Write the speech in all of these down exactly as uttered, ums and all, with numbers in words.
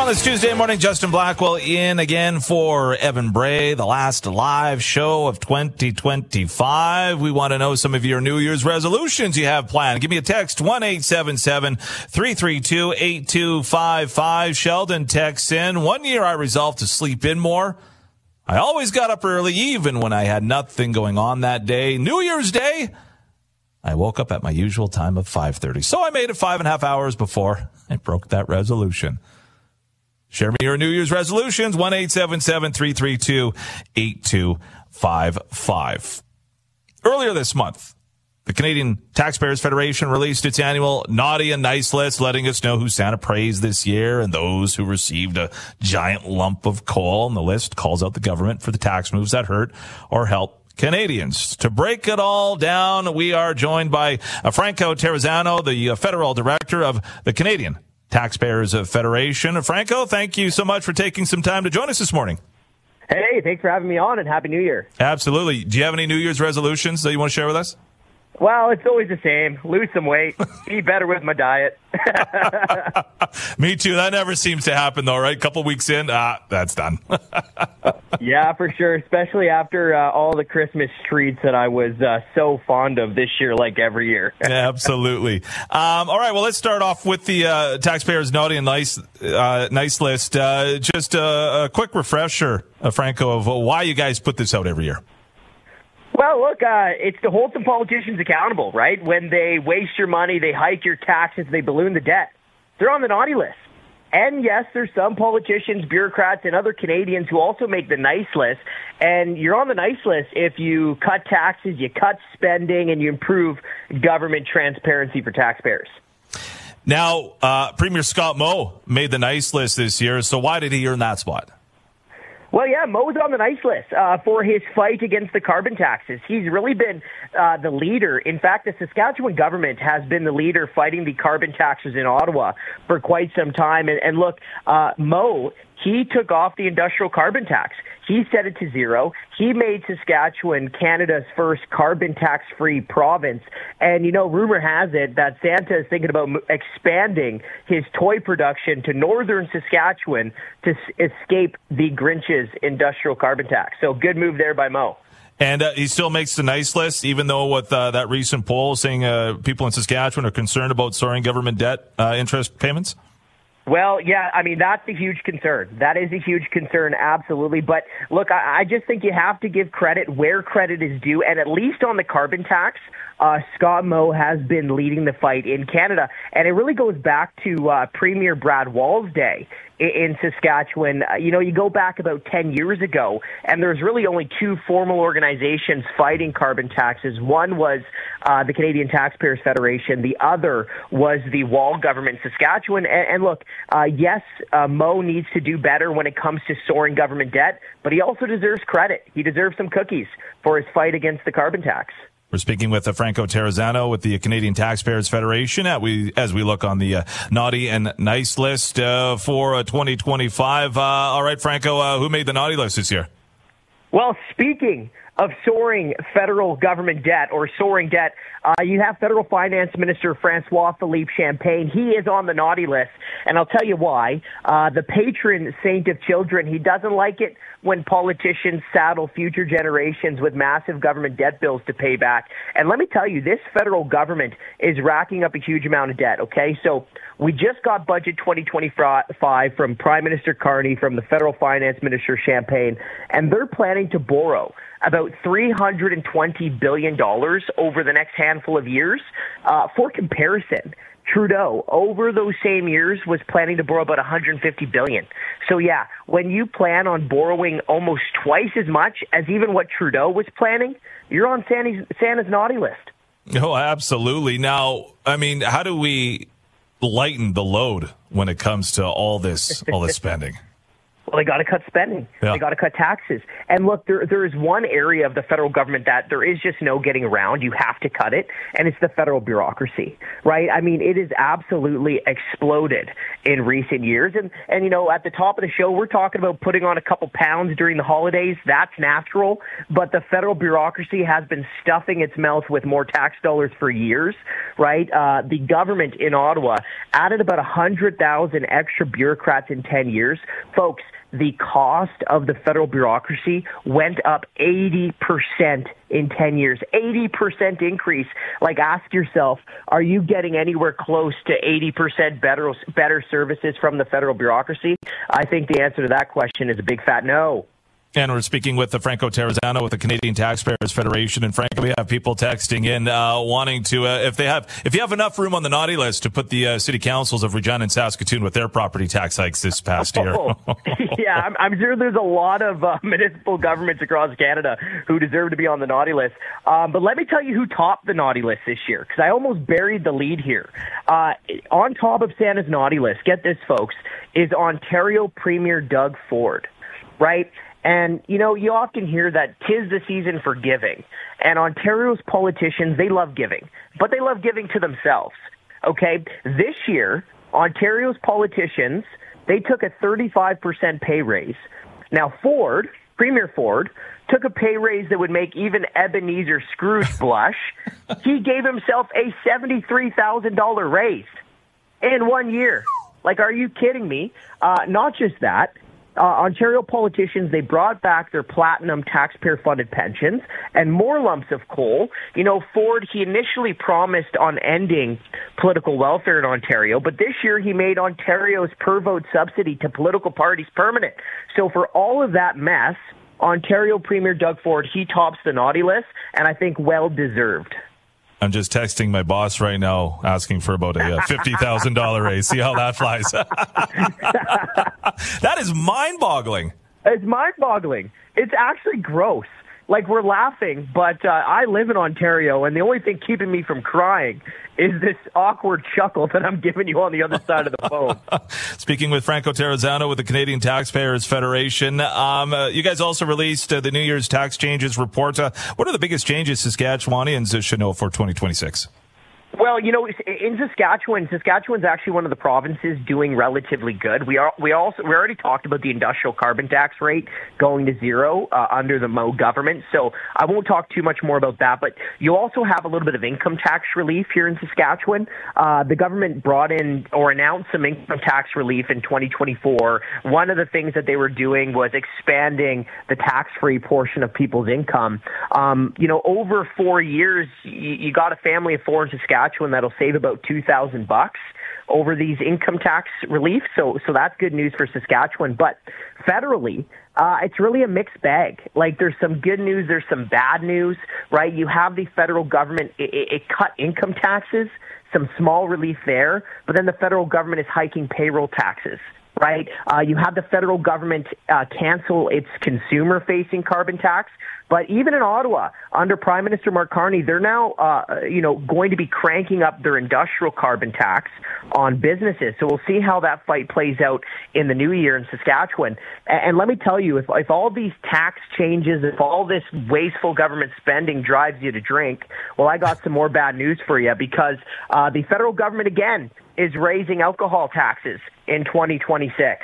On this Tuesday morning, Justin Blackwell in again for Evan Bray, the last live show of twenty twenty-five. We want to know some of your New Year's resolutions you have planned. Give me a text, one eight seven seven, three three two, eight two five five. Sheldon texts in, one year I resolved to sleep in more. I always got up early, even when I had nothing going on that day. New Year's Day, I woke up at my usual time of five thirty. So I made it five and a half hours before I broke that resolution. Share me your New Year's resolutions, one eight seven seven, three three two, eight two five five. Earlier this month, the Canadian Taxpayers Federation released its annual Naughty and Nice list, letting us know who Santa praised this year and those who received a giant lump of coal. And the list calls out the government for the tax moves that hurt or help Canadians. To break it all down, we are joined by Franco Terrazzano, the federal director of the Canadian Taxpayers Federation. Franco, thank you so much for taking some time to join us this morning. Hey, thanks for having me on, and Happy New Year. Absolutely. Do you have any New Year's resolutions that you want to share with us? Well, it's always the same. Lose some weight. Be better with my diet. Me too. That never seems to happen, though, right? A couple weeks in, ah, that's done. Yeah, for sure, especially after uh, all the Christmas treats that I was uh, so fond of this year, like every year. Absolutely. Um, all right, well, let's start off with the uh, Taxpayers Naughty and Nice, uh, nice list. Uh, just a, a quick refresher, uh, Franco, of why you guys put this out every year. Well, look, uh, it's to hold some politicians accountable, right? When they waste your money, they hike your taxes, they balloon the debt. They're on the naughty list. And yes, there's some politicians, bureaucrats, and other Canadians who also make the nice list. And you're on the nice list if you cut taxes, you cut spending, and you improve government transparency for taxpayers. Now, uh, Premier Scott Moe made the nice list this year, so why did he earn that spot? Well, yeah, Mo's on the nice list uh, for his fight against the carbon taxes. He's really been uh, the leader. In fact, the Saskatchewan government has been the leader fighting the carbon taxes in Ottawa for quite some time. And, and look, uh, Mo, he took off the industrial carbon tax. He set it to zero. He made Saskatchewan Canada's first carbon tax-free province. And, you know, rumor has it that Santa is thinking about expanding his toy production to northern Saskatchewan to s- escape the Grinch's industrial carbon tax. So good move there by Mo. And uh, he still makes the nice list, even though with uh, that recent poll saying uh, people in Saskatchewan are concerned about soaring government debt uh, interest payments? Well, yeah, I mean, that's a huge concern. That is a huge concern, absolutely. But look, I, I just think you have to give credit where credit is due. And at least on the carbon tax, uh, Scott Moe has been leading the fight in Canada. And it really goes back to uh, Premier Brad Wall's day in Saskatchewan. Uh, you know, you go back about ten years ago, and there's really only two formal organizations fighting carbon taxes. One was uh, the Canadian Taxpayers Federation. The other was the Wall government in Saskatchewan. And, and look, uh, yes, uh, Mo needs to do better when it comes to soaring government debt, but he also deserves credit. He deserves some cookies for his fight against the carbon tax. We're speaking with uh, Franco Terrazzano with the Canadian Taxpayers Federation as we, as we look on the uh, naughty and nice list uh, for uh, twenty twenty-five. Uh, all right, Franco, uh, who made the naughty list this year? Well, speaking of soaring federal government debt or soaring debt, uh, you have Federal Finance Minister François-Philippe Champagne. He is on the naughty list, and I'll tell you why. Uh, the patron saint of children, he doesn't like it when politicians saddle future generations with massive government debt bills to pay back. And let me tell you, this federal government is racking up a huge amount of debt, okay? So we just got Budget twenty twenty-five from Prime Minister Carney, from the Federal Finance Minister Champagne, and they're planning to borrow about three hundred twenty billion dollars over the next handful of years. Uh, for comparison, Trudeau, over those same years, was planning to borrow about one hundred fifty billion dollars. So, yeah, when you plan on borrowing almost twice as much as even what Trudeau was planning, you're on Santa's, Santa's naughty list. Oh, absolutely. Now, I mean, how do we lighten the load when it comes to all this, all this spending? Well, they got to cut spending. Yeah. They got to cut taxes. And look, there there is one area of the federal government that there is just no getting around. You have to cut it, and it's the federal bureaucracy, right? I mean, it has absolutely exploded in recent years. And, and you know, at the top of the show, we're talking about putting on a couple pounds during the holidays. That's natural. But the federal bureaucracy has been stuffing its mouth with more tax dollars for years, right? Uh, the government in Ottawa added about one hundred thousand extra bureaucrats in ten years. Folks, the cost of the federal bureaucracy went up eighty percent in ten years. eighty percent increase. Like, ask yourself, are you getting anywhere close to eighty percent better, better services from the federal bureaucracy? I think the answer to that question is a big fat no. And we're speaking with the Franco Terrazzano with the Canadian Taxpayers Federation. And Franco, we have people texting in uh, wanting to, uh, if they have, if you have enough room on the naughty list to put the uh, city councils of Regina and Saskatoon with their property tax hikes this past year. Oh, yeah, I'm, I'm sure there's a lot of uh, municipal governments across Canada who deserve to be on the naughty list. Um, but let me tell you who topped the naughty list this year, because I almost buried the lead here. Uh, on top of Santa's naughty list, get this, folks, is Ontario Premier Doug Ford, right? And, you know, you often hear that 'tis the season for giving. And Ontario's politicians, they love giving. But they love giving to themselves, okay? This year, Ontario's politicians, they took a thirty-five percent pay raise. Now, Ford, Premier Ford, took a pay raise that would make even Ebenezer Scrooge blush. He gave himself a seventy-three thousand dollars raise in one year. Like, are you kidding me? Uh, not just that. Uh, Ontario politicians, they brought back their platinum taxpayer-funded pensions and more lumps of coal. You know, Ford, he initially promised on ending political welfare in Ontario, but this year he made Ontario's per-vote subsidy to political parties permanent. So for all of that mess, Ontario Premier Doug Ford, he tops the naughty list, and I think well-deserved. I'm just texting my boss right now asking for about a fifty thousand dollars raise. See how that flies. That is mind-boggling. It's mind-boggling. It's actually gross. Like, we're laughing, but uh, I live in Ontario, and the only thing keeping me from crying is this awkward chuckle that I'm giving you on the other side of the phone. Speaking with Franco Terrazzano with the Canadian Taxpayers Federation, um, uh, you guys also released uh, the New Year's tax changes report. Uh, what are the biggest changes Saskatchewanians should know for twenty twenty-six? Well, you know, in Saskatchewan, Saskatchewan's actually one of the provinces doing relatively good. We are, we also, we already talked about the industrial carbon tax rate going to zero uh, under the Moe government, so I won't talk too much more about that. But you also have a little bit of income tax relief here in Saskatchewan. Uh, the government brought in or announced some income tax relief in twenty twenty-four. One of the things that they were doing was expanding the tax-free portion of people's income. Um, you know, over four years, you, you got a family of four in Saskatchewan that'll save about two thousand bucks over these income tax relief. So, so that's good news for Saskatchewan. But federally, uh, it's really a mixed bag. Like, there's some good news, there's some bad news, right? You have the federal government, it, it, it cut income taxes, some small relief there, but then the federal government is hiking payroll taxes. Right? Uh, you have the federal government uh, cancel its consumer-facing carbon tax. But even in Ottawa, under Prime Minister Mark Carney, they're now, uh, you know, going to be cranking up their industrial carbon tax on businesses. So we'll see how that fight plays out in the new year in Saskatchewan. And, and let me tell you, if, if all these tax changes, if all this wasteful government spending drives you to drink, well, I got some more bad news for you, because uh, the federal government, again, is raising alcohol taxes in twenty twenty-six.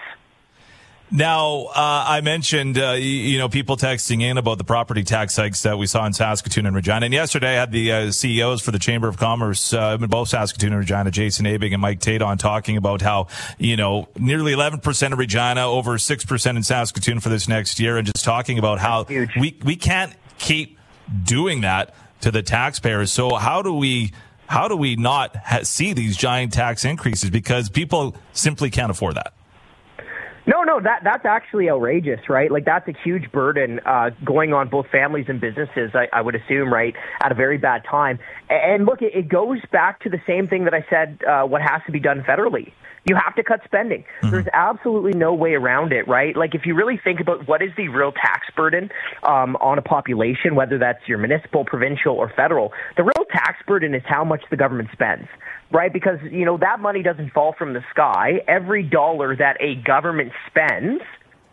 Now, uh, I mentioned, uh, you, you know, people texting in about the property tax hikes that we saw in Saskatoon and Regina. And yesterday I had the uh, C E Os for the Chamber of Commerce uh, in both Saskatoon and Regina, Jason Abing and Mike Tate, on talking about how, you know, nearly eleven percent of Regina, over six percent in Saskatoon for this next year, and just talking about how we, we can't keep doing that to the taxpayers. So how do we... How do we not ha- see these giant tax increases? Because people simply can't afford that. No, no, that that's actually outrageous, right? Like, that's a huge burden uh, going on both families and businesses, I, I would assume, right, at a very bad time. And look, it, it goes back to the same thing that I said, uh, what has to be done federally. You have to cut spending. Mm-hmm. There's absolutely no way around it, right? Like, if you really think about what is the real tax burden um, on a population, whether that's your municipal, provincial, or federal, the real tax burden is how much the government spends. Right, because, you know, that money doesn't fall from the sky. Every dollar that a government spends,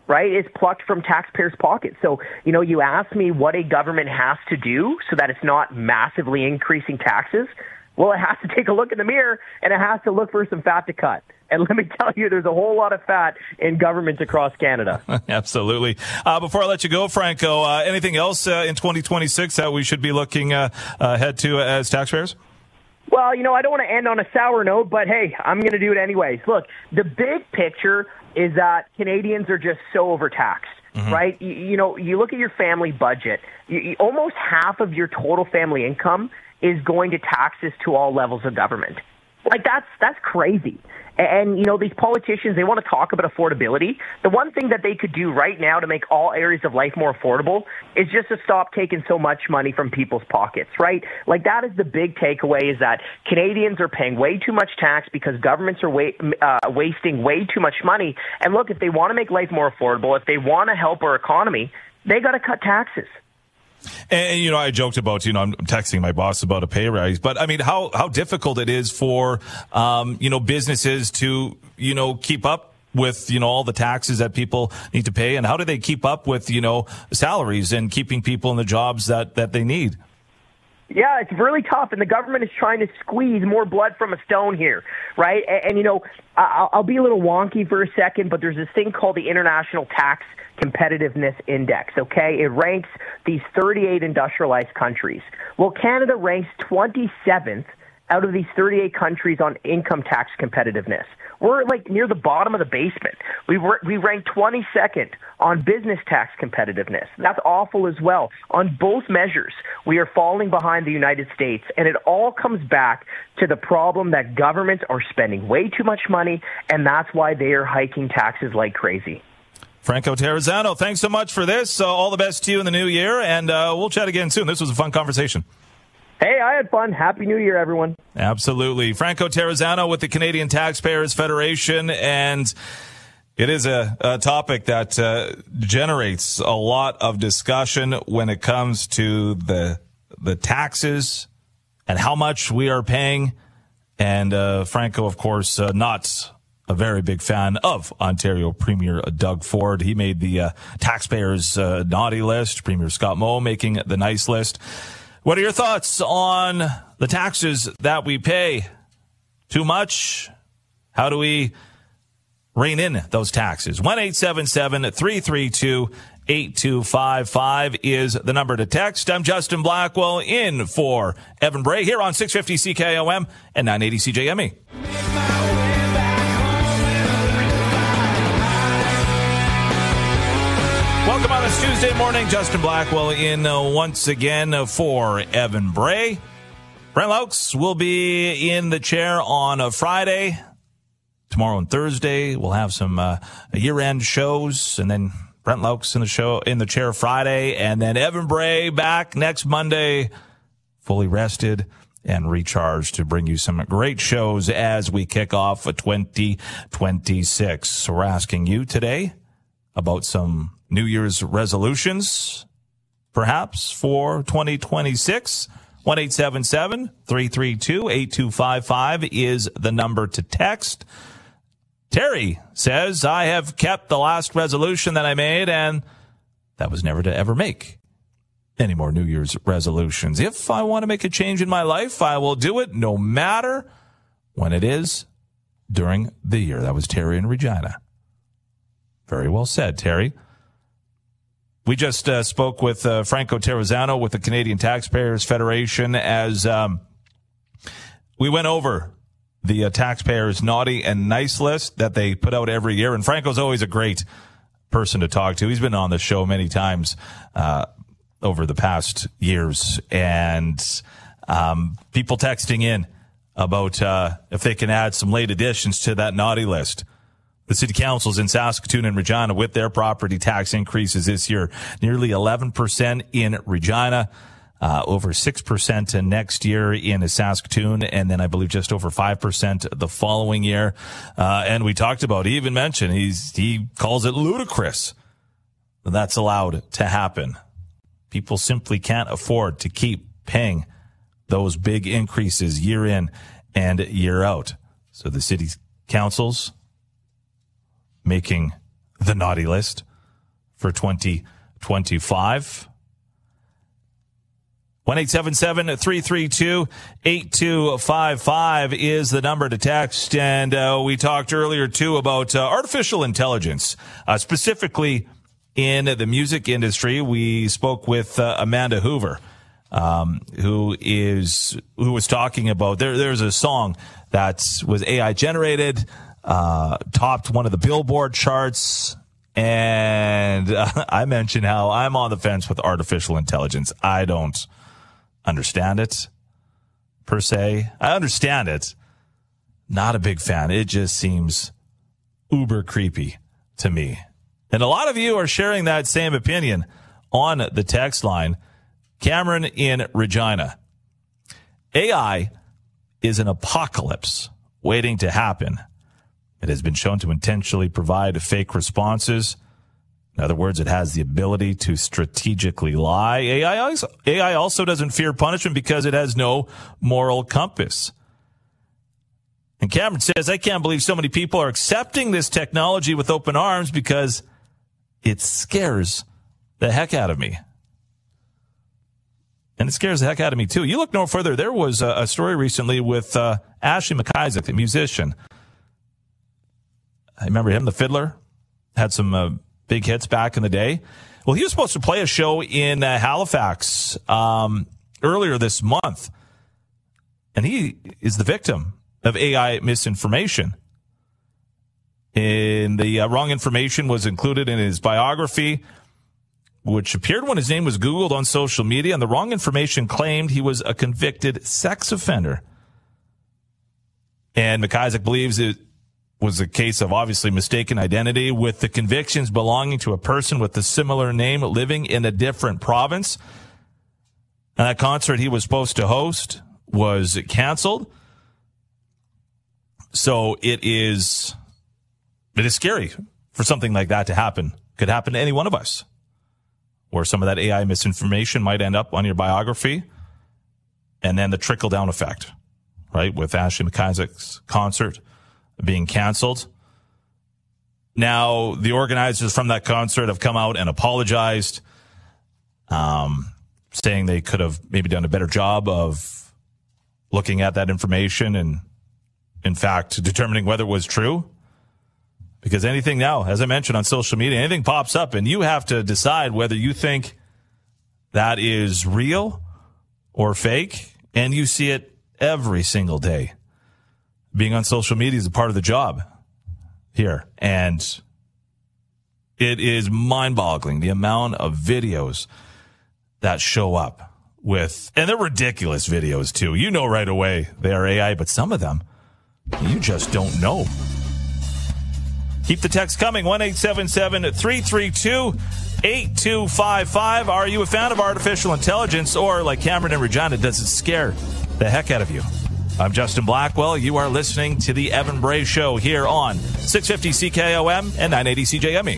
right, is plucked from taxpayers' pockets. So, you know, you ask me what a government has to do so that it's not massively increasing taxes. Well, it has to take a look in the mirror, and it has to look for some fat to cut. And let me tell you, there's a whole lot of fat in governments across Canada. Absolutely. Uh, before I let you go, Franco, uh, anything else uh, in twenty twenty-six that we should be looking uh, ahead to as taxpayers? Well, you know, I don't want to end on a sour note, but hey, I'm going to do it anyways. Look, the big picture is that Canadians are just so overtaxed. Mm-hmm. Right? You, you know, you look at your family budget, you, you, almost half of your total family income is going to taxes to all levels of government. Like, that's that's crazy. And, you know, these politicians, they want to talk about affordability. The one thing that they could do right now to make all areas of life more affordable is just to stop taking so much money from people's pockets, right? Like, that is the big takeaway, is that Canadians are paying way too much tax because governments are wa- uh, wasting way too much money. And look, if they want to make life more affordable, if they want to help our economy, they got to cut taxes. And, you know, I joked about, you know, I'm texting my boss about a pay raise, but I mean, how, how difficult it is for, um, you know, businesses to, you know, keep up with, you know, all the taxes that people need to pay, and how do they keep up with, you know, salaries and keeping people in the jobs that, that they need? Yeah, it's really tough, and the government is trying to squeeze more blood from a stone here, right? And, and you know, I'll, I'll be a little wonky for a second, but there's this thing called the International Tax Competitiveness Index, okay? It ranks these thirty-eight industrialized countries. Well, Canada ranks twenty-seventh out of these thirty-eight countries on income tax competitiveness. We're like near the bottom of the basement. We we rank twenty-second on business tax competitiveness. That's awful as well. On both measures, we are falling behind the United States, and it all comes back to the problem that governments are spending way too much money, and that's why they are hiking taxes like crazy. Franco Terrazzano, thanks so much for this. Uh, all the best to you in the new year, and uh, we'll chat again soon. This was a fun conversation. Hey, I had fun. Happy New Year, everyone. Absolutely. Franco Terrazzano with the Canadian Taxpayers Federation, and it is a, a topic that uh, generates a lot of discussion when it comes to the the taxes and how much we are paying. And uh, Franco, of course, uh, not a very big fan of Ontario Premier Doug Ford. He made the uh, taxpayers uh, naughty list. Premier Scott Moe making the nice list. What are your thoughts on the taxes that we pay? Too much? How do we rein in those taxes? one eight seven seven, three three two, eight two five five is the number to text. I'm Justin Blackwell in for Evan Bray here on six fifty C K O M and nine eighty C J M E. Welcome on this Tuesday morning. Justin Blackwell in uh, once again uh, for Evan Bray. Brent Laux will be in the chair on a Friday. Tomorrow and Thursday, we'll have some uh, year-end shows, and then Brent Laux in the show in the chair Friday, and then Evan Bray back next Monday, fully rested and recharged to bring you some great shows as we kick off twenty twenty-six. So we're asking you today about some New Year's resolutions, perhaps, for twenty twenty-six. one eight seven seven, three three two, eight two five five is the number to text. Terry says, I have kept the last resolution that I made, and that was never to ever make any more New Year's resolutions. If I want to make a change in my life, I will do it no matter when it is during the year. That was Terry in Regina. Very well said, Terry. We just uh, spoke with uh, Franco Terrazzano with the Canadian Taxpayers Federation as um, we went over the uh, taxpayers' naughty and nice list that they put out every year. And Franco's always a great person to talk to. He's been on the show many times uh, over the past years. And um, people texting in about uh, if they can add some late additions to that naughty list. The city councils in Saskatoon and Regina with their property tax increases this year, nearly eleven percent in Regina, uh, over six percent next year in Saskatoon, and then I believe just over five percent the following year. Uh, and we talked about, he even mentioned, he's, he calls it ludicrous that that's allowed to happen. People simply can't afford to keep paying those big increases year in and year out. So the city councils making the naughty list for twenty twenty-five. one eight seven seven, three three two, eight two five five is the number to text. And uh, we talked earlier, too, about uh, artificial intelligence, uh, specifically in the music industry. We spoke with uh, Amanda Hoover, um, who is who was talking about there. There's a song that was A I generated, uh, topped one of the Billboard charts. And uh, I mentioned how I'm on the fence with artificial intelligence. I don't understand it, per se. I understand it. Not a big fan. It just seems uber creepy to me. And a lot of you are sharing that same opinion on the text line. Cameron in Regina. A I is an apocalypse waiting to happen. It has been shown to intentionally provide fake responses. In other words, it has the ability to strategically lie. A I also, A I also doesn't fear punishment because it has no moral compass. And Cameron says, I can't believe so many people are accepting this technology with open arms because it scares the heck out of me. And it scares the heck out of me, too. You look no further. There was a, a story recently with uh, Ashley McIsaac, the musician. I remember him, the fiddler, had some uh, big hits back in the day. Well, he was supposed to play a show in uh, Halifax um, earlier this month, and he is the victim of A I misinformation. And the uh, wrong information was included in his biography, which appeared when his name was Googled on social media, and the wrong information claimed he was a convicted sex offender. And McIsaac believes it was a case of obviously mistaken identity, with the convictions belonging to a person with a similar name living in a different province. And that concert he was supposed to host was canceled. So it is, it is scary for something like that to happen. Could happen to any one of us, where some of that A I misinformation might end up on your biography, and then the trickle down effect, right? With Ashley McIsaac's concert being canceled. Now, the organizers from that concert have come out and apologized, um, saying they could have maybe done a better job of looking at that information and, in fact, determining whether it was true. Because anything now, as I mentioned on social media, anything pops up and you have to decide whether you think that is real or fake, and you see it every single day. Being on social media is a part of the job here, and it is mind-boggling the amount of videos that show up with, and they're ridiculous videos too. You know right away they are A I, but some of them you just don't know. Keep the text coming, one eight seven seven, three three two, eight two five five. Are you a fan of artificial intelligence, or like Cameron and Regina, does it scare the heck out of you? I'm Justin Blackwell. You are listening to the Evan Bray Show here on six fifty C K O M and nine eighty C J M E.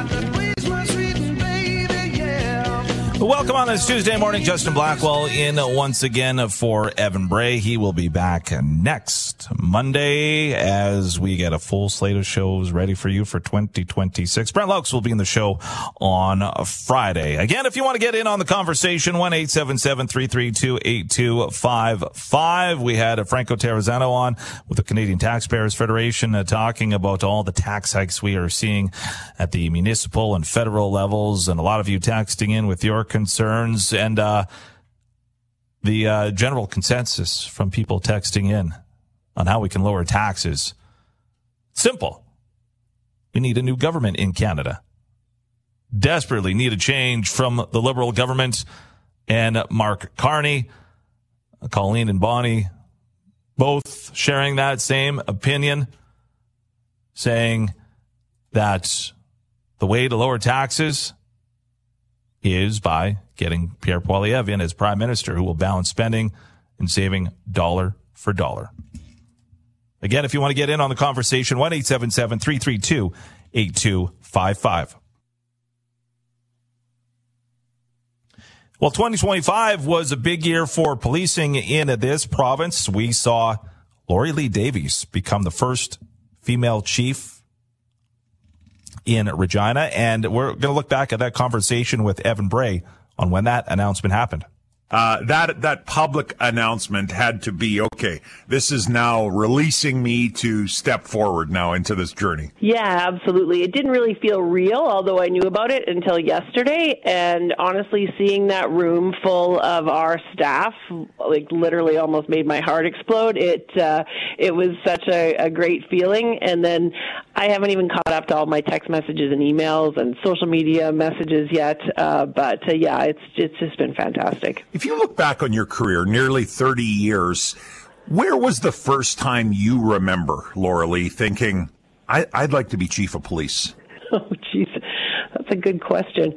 Welcome on this Tuesday morning. Justin Blackwell in once again for Evan Bray. He will be back next Monday as we get a full slate of shows ready for you for twenty twenty-six. Brent Laux will be in the show on Friday. Again, if you want to get in on the conversation, one eight seven seven, three three two, eight two five five. We had Franco Terrazzano on with the Canadian Taxpayers Federation uh, talking about all the tax hikes we are seeing at the municipal and federal levels, and a lot of you texting in with your concerns, and uh, the uh, general consensus from people texting in on how we can lower taxes. Simple. We need a new government in Canada. Desperately need a change from the Liberal government and Mark Carney. Colleen and Bonnie both sharing that same opinion, saying that the way to lower taxes is by getting Pierre Poilievre in as prime minister, who will balance spending and saving dollar for dollar. Again, if you want to get in on the conversation, one eight seven seven, three three two, eight two five five. Well, twenty twenty-five was a big year for policing in this province. We saw Lori Lee Davies become the first female chief in Regina. And we're going to look back at that conversation with Evan Bray on when that announcement happened. Uh, that, that public announcement had to be, okay, this is now releasing me to step forward now into this journey. Yeah, absolutely. It didn't really feel real, although I knew about it until yesterday. And honestly, seeing that room full of our staff, like literally almost made my heart explode. It, uh, it was such a, a great feeling. And then I haven't even caught up to all my text messages and emails and social media messages yet. Uh, but uh, yeah, it's, it's just been fantastic. If you look back on your career, nearly thirty years, where was the first time you remember, Laura Lee, thinking, I, I'd like to be chief of police? Oh, geez, that's a good question.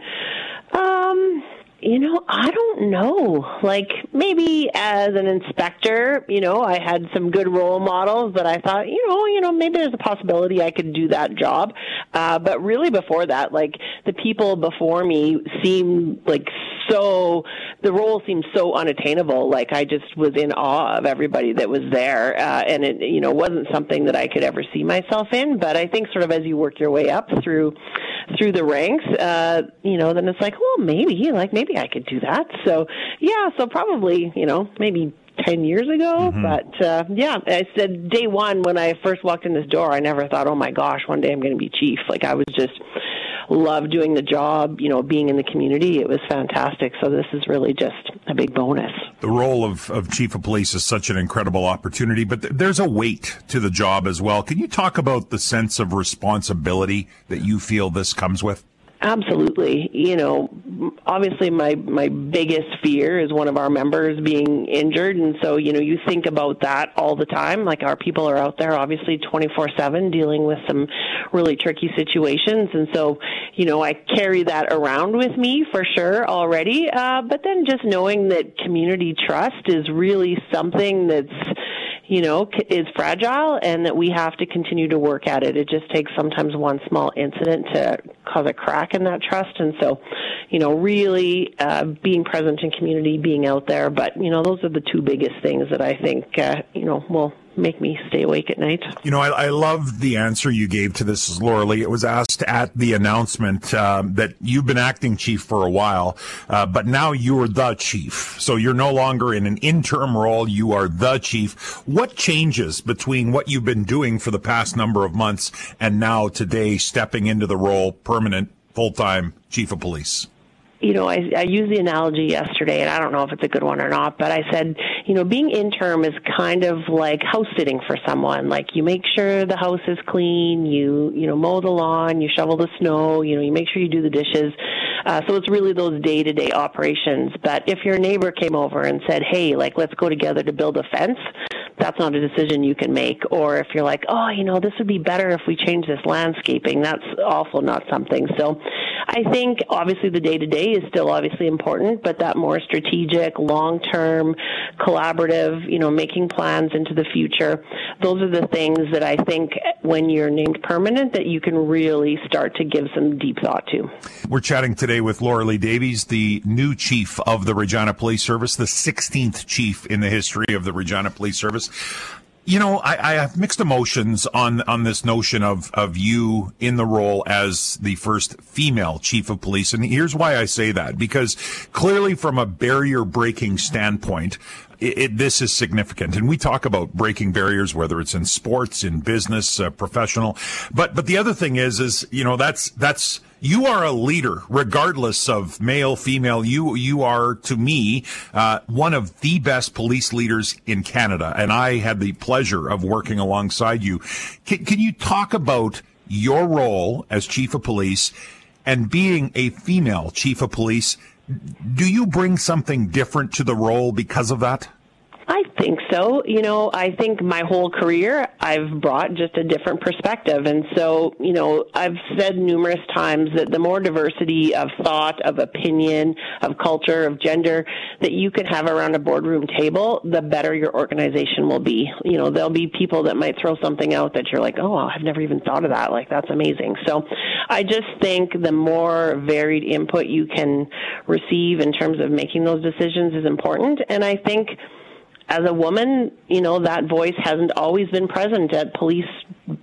Um, you know, I don't know. Like, maybe as an inspector, you know, I had some good role models that I thought, you know, you know, maybe there's a possibility I could do that job. Uh, but really before that, like, the people before me seemed like so, the role seemed so unattainable. Like, I just was in awe of everybody that was there. Uh, and it, you know, wasn't something that I could ever see myself in. But I think sort of as you work your way up through, through the ranks, uh, you know, then it's like, well, maybe, like, maybe I could do that. So, yeah, so probably, you know, maybe ten years ago. Mm-hmm. But, uh, yeah, I said day one when I first walked in this door, I never thought, oh, my gosh, one day I'm going to be chief. Like, I was just love doing the job, you know, being in the community. It was fantastic. So this is really just a big bonus. The role of, of chief of police is such an incredible opportunity, but th- there's a weight to the job as well. Can you talk about the sense of responsibility that you feel this comes with? Absolutely. You know, obviously my, my biggest fear is one of our members being injured. And so, you know, you think about that all the time. Like, our people are out there obviously twenty-four seven dealing with some really tricky situations. And so, you know, I carry that around with me for sure already. Uh, but then just knowing that community trust is really something that's, you know, is fragile and that we have to continue to work at it. It just takes sometimes one small incident to cause a crack in that trust. And so, you know, really uh, being present in community, being out there. But, you know, those are the two biggest things that I think, uh, you know, will make me stay awake at night. You know, I, I love the answer you gave to this, Laura Lee. It was asked at the announcement uh, that you've been acting chief for a while, uh, but now you're the chief. So you're no longer in an interim role. You are the chief. What changes between what you've been doing for the past number of months and now today stepping into the role, permanent, full-time chief of police? You know, I, I used the analogy yesterday, and I don't know if it's a good one or not, but I said, you know, being interim is kind of like house sitting for someone. Like, you make sure the house is clean, you, you know, mow the lawn, you shovel the snow, you know, you make sure you do the dishes. Uh, so it's really those day-to-day operations. But if your neighbor came over and said, hey, like, let's go together to build a fence, that's not a decision you can make. Or if you're like, oh, you know, this would be better if we change this landscaping, that's also not something. So I think obviously the day-to-day is still obviously important, but that more strategic, long-term, collaborative, you know, making plans into the future, those are the things that I think when you're named permanent that you can really start to give some deep thought to. We're chatting today with Laura Lee Davies, the new chief of the Regina Police Service, the sixteenth chief in the history of the Regina Police Service. You know, I, I have mixed emotions on, on this notion of, of you in the role as the first female chief of police. And here's why I say that, because clearly from a barrier breaking standpoint, It, it, this is significant. And we talk about breaking barriers, whether it's in sports, in business, uh, professional. But, but the other thing is, is, you know, that's, that's, you are a leader, regardless of male, female. You, you are, to me, uh, one of the best police leaders in Canada. And I had the pleasure of working alongside you. Can, can you talk about your role as chief of police and being a female chief of police? Do you bring something different to the role because of that? I think so. You know, I think my whole career I've brought just a different perspective. And so, you know, I've said numerous times that the more diversity of thought, of opinion, of culture, of gender that you can have around a boardroom table, the better your organization will be. You know, there'll be people that might throw something out that you're like, oh, I've never even thought of that. Like, that's amazing. So I just think the more varied input you can receive in terms of making those decisions is important. And I think as a woman, you know, that voice hasn't always been present at police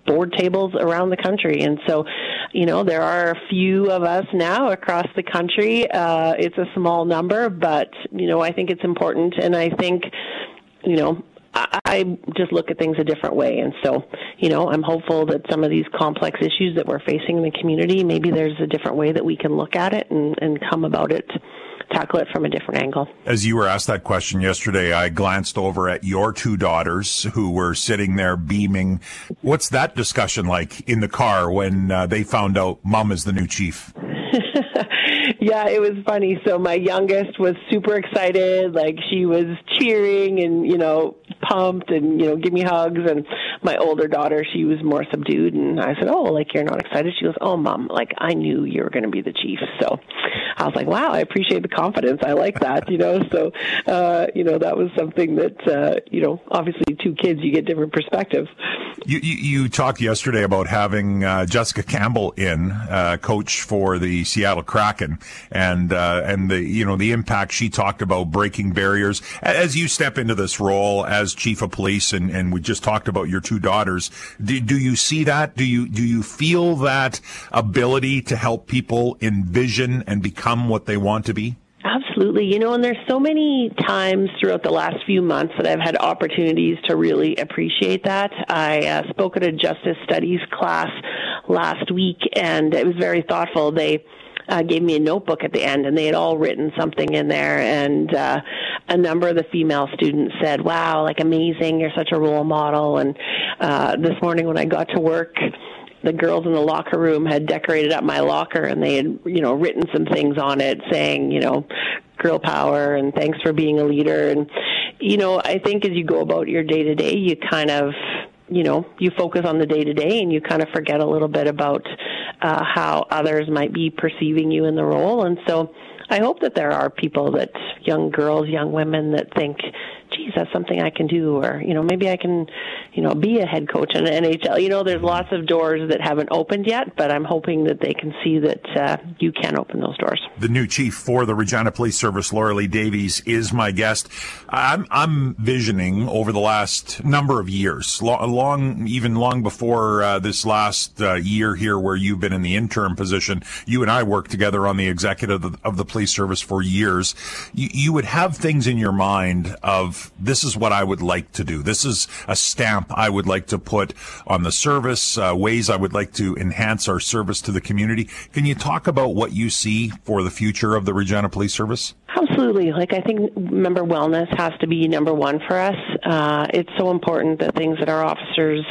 board tables around the country. And so, you know, there are a few of us now across the country. Uh, it's a small number, but, you know, I think it's important. And I think, you know, I, I just look at things a different way. And so, you know, I'm hopeful that some of these complex issues that we're facing in the community, maybe there's a different way that we can look at it and, and come about it, tackle it from a different angle. As you were asked that question yesterday, I glanced over at your two daughters who were sitting there beaming. What's that discussion like in the car when uh, they found out Mom is the new chief? Yeah, it was funny. So my youngest was super excited. Like, she was cheering and, you know, pumped and, you know, give me hugs. And my older daughter, she was more subdued. And I said, oh, like, you're not excited? She goes, oh, Mom, like, I knew you were going to be the chief. So I was like, wow, I appreciate the confidence. I like that, you know. So, uh, you know, that was something that, uh, you know, obviously two kids, you get different perspectives. You, you, you talked yesterday about having uh, Jessica Campbell in, uh, coach for the Seattle Kraken, and uh, and the you know the impact she talked about breaking barriers. As you step into this role as chief of police, and, and we just talked about your two daughters, do, do you see that? Do you do you feel that ability to help people envision and become what they want to be? Absolutely. You know, and there's so many times throughout the last few months that I've had opportunities to really appreciate that. I uh, spoke at a justice studies class last week, and it was very thoughtful. They uh, gave me a notebook at the end, and they had all written something in there, and uh, a number of the female students said, wow, like, amazing, you're such a role model. And uh, this morning when I got to work, the girls in the locker room had decorated up my locker, and they had, you know, written some things on it saying, you know, girl power and thanks for being a leader. And, you know, I think as you go about your day to day, you kind of, you know, you focus on the day to day, and you kind of forget a little bit about uh, how others might be perceiving you in the role. And so I hope that there are people that, young girls, young women, that think, geez, that's something I can do, or, you know, maybe I can, you know, be a head coach in the N H L. You know, there's lots of doors that haven't opened yet, but I'm hoping that they can see that uh, you can open those doors. The new chief for the Regina Police Service, Laura-Lee Davies, is my guest. I'm, I'm visioning over the last number of years, long, even long before uh, this last uh, year here where you've been in the interim position. You and I worked together on the executive of the, of the police service for years. You, you would have things in your mind of, this is what I would like to do. This is a stamp I would like to put on the service, uh, ways I would like to enhance our service to the community. Can you talk about what you see for the future of the Regina Police Service? Absolutely. Like, I think member wellness has to be number one for us. Uh, it's so important that things that our officers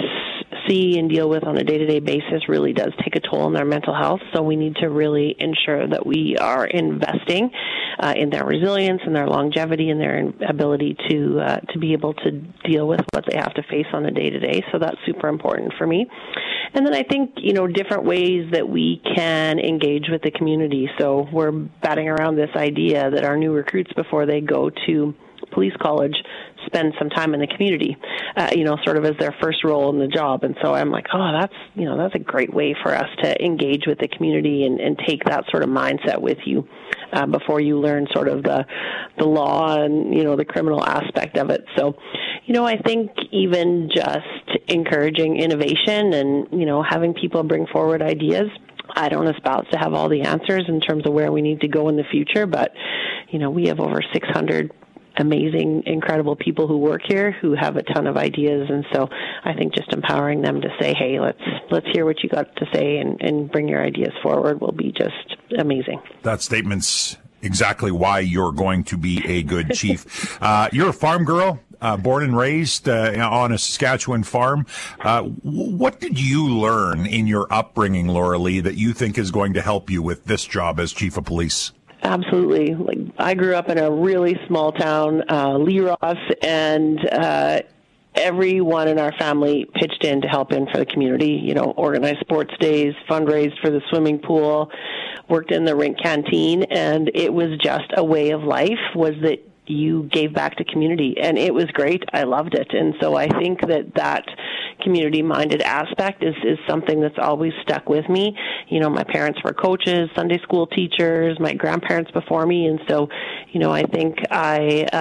see and deal with on a day-to-day basis really does take a toll on their mental health. So we need to really ensure that we are investing uh, in their resilience and their longevity and their ability to uh, to be able to deal with what they have to face on a day-to-day. So that's super important for me. And then I think, you know, different ways that we can engage with the community. So we're batting around this idea that our new recruits, before they go to police college, spend some time in the community, uh, you know, sort of as their first role in the job. And so I'm like, oh, that's, you know, that's a great way for us to engage with the community and, and take that sort of mindset with you uh, before you learn sort of the, the law and, you know, the criminal aspect of it. So, you know, I think even just encouraging innovation and, you know, having people bring forward ideas. I don't espouse to have all the answers in terms of where we need to go in the future, but, you know, we have over six hundred amazing, incredible people who work here who have a ton of ideas. And so I think just empowering them to say, hey, let's let's hear what you got to say and, and bring your ideas forward will be just amazing. That statement's exactly why you're going to be a good chief. uh, you're a farm girl. Uh, born and raised uh, on a Saskatchewan farm. Uh, what did you learn in your upbringing, Laura-Lee, that you think is going to help you with this job as chief of police? Absolutely. Like, I grew up in a really small town, uh, Lee Ross, and uh, everyone in our family pitched in to help in for the community, you know, organized sports days, fundraised for the swimming pool, worked in the rink canteen, and it was just a way of life, was that you gave back to community, and it was great. I loved it. And so I think that that community-minded aspect is, is something that's always stuck with me. You know, my parents were coaches, Sunday school teachers, my grandparents before me, and so, you know, I think I uh,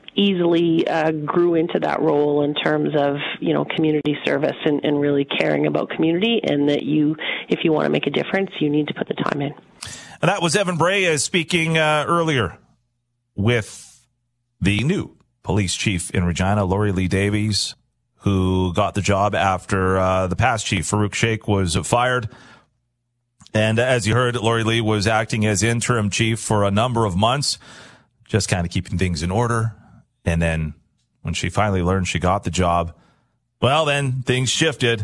easily uh, grew into that role in terms of, you know, community service and, and really caring about community, and that you, if you want to make a difference, you need to put the time in. And that was Evan Bray speaking uh, earlier with the new police chief in Regina, Lori Lee Davies, who got the job after uh, the past chief, Farouk Sheikh, was fired. And as you heard, Lori Lee was acting as interim chief for a number of months, just kind of keeping things in order. And then when she finally learned she got the job, well, then things shifted.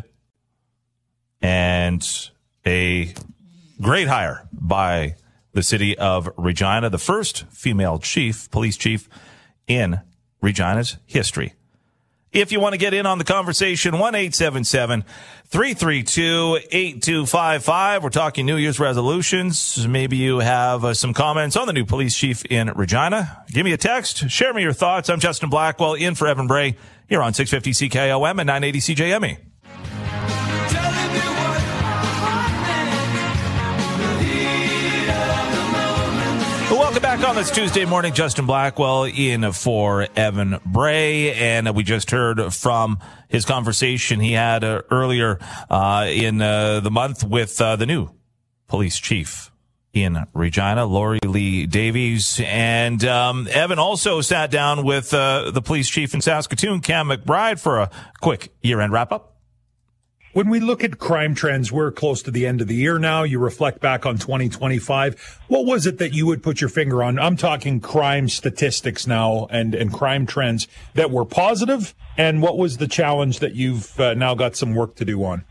And a great hire by the city of Regina, the first female chief, police chief in Regina's history. If you want to get in on the conversation, one eight seven seven, three three two, eight two five five. We're talking New Year's resolutions. Maybe you have uh, some comments on the new police chief in Regina. Give me a text. Share me your thoughts. I'm Justin Blackwell, in for Evan Bray, here on six fifty C K O M and nine eighty C J M E. Welcome back on this Tuesday morning. Justin Blackwell in for Evan Bray. And we just heard from his conversation he had uh, earlier uh, in uh, the month with uh, the new police chief in Regina, Lori Lee Davies. And um, Evan also sat down with uh, the police chief in Saskatoon, Cam McBride, for a quick year-end wrap-up. When we look at crime trends, we're close to the end of the year now. You reflect back on twenty twenty-five. What was it that you would put your finger on? I'm talking crime statistics now and, and crime trends that were positive. And what was the challenge that you've uh, now got some work to do on?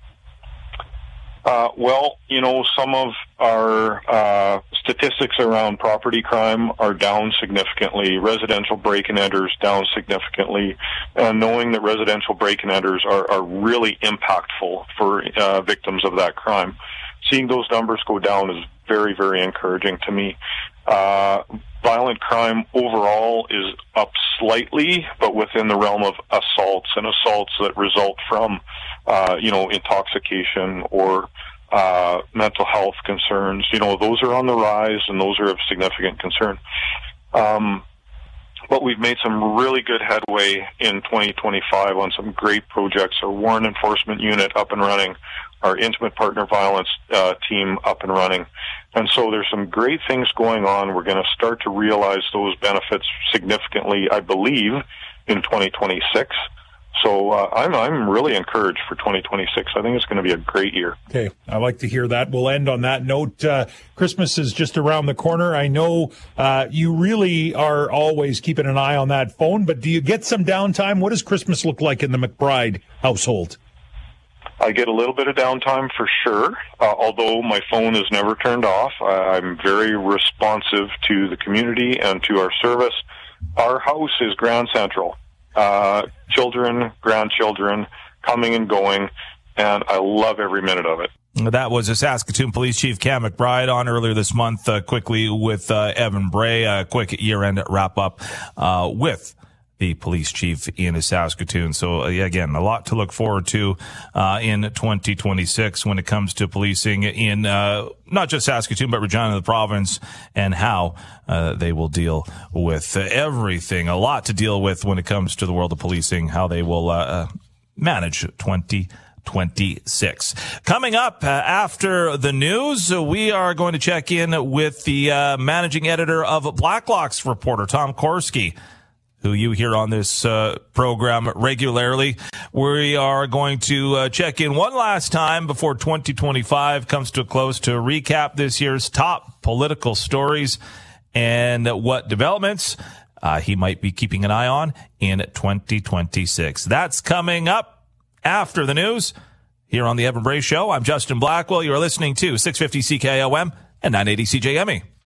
Uh, well, you know, some of our uh, statistics around property crime are down significantly. Residential break-and-enters down significantly. And knowing that residential break-and-enters are, are really impactful for uh, victims of that crime. Seeing those numbers go down is very, very encouraging to me. Uh, violent crime overall is up slightly, but within the realm of assaults and assaults that result from, uh, you know, intoxication or uh, mental health concerns. You know, those are on the rise, and those are of significant concern. Um, but we've made some really good headway in twenty twenty-five on some great projects. Our warrant enforcement unit up and running, our intimate partner violence uh, team up and running. And so there's some great things going on. We're going to start to realize those benefits significantly, I believe, in twenty twenty-six. So uh, I'm I'm really encouraged for twenty twenty-six. I think it's going to be a great year. Okay, I like to hear that. We'll end on that note. Uh, Christmas is just around the corner. I know uh, you really are always keeping an eye on that phone, but do you get some downtime? What does Christmas look like in the McBride household? I get a little bit of downtime for sure, uh, although my phone is never turned off. I'm very responsive to the community and to our service. Our house is Grand Central. Uh, children, grandchildren, coming and going, and I love every minute of it. That was a Saskatoon Police Chief Cam McBride on earlier this month, uh, quickly with uh, Evan Bray, a quick year-end wrap-up uh, with the police chief in Saskatoon. So, uh, again, a lot to look forward to uh, in twenty twenty-six when it comes to policing in uh, not just Saskatoon, but Regina, the province, and how uh, they will deal with uh, everything. A lot to deal with when it comes to the world of policing, how they will uh, manage twenty twenty-six. Coming up uh, after the news, uh, we are going to check in with the uh, managing editor of Blacklock's reporter, Tom Korski, who you hear on this uh, program regularly. We are going to uh, check in one last time before twenty twenty-five comes to a close to recap this year's top political stories and what developments uh, he might be keeping an eye on in twenty twenty-six. That's coming up after the news here on the Evan Bray Show. I'm Justin Blackwell. You are listening to six fifty C K O M and nine eighty C J M E.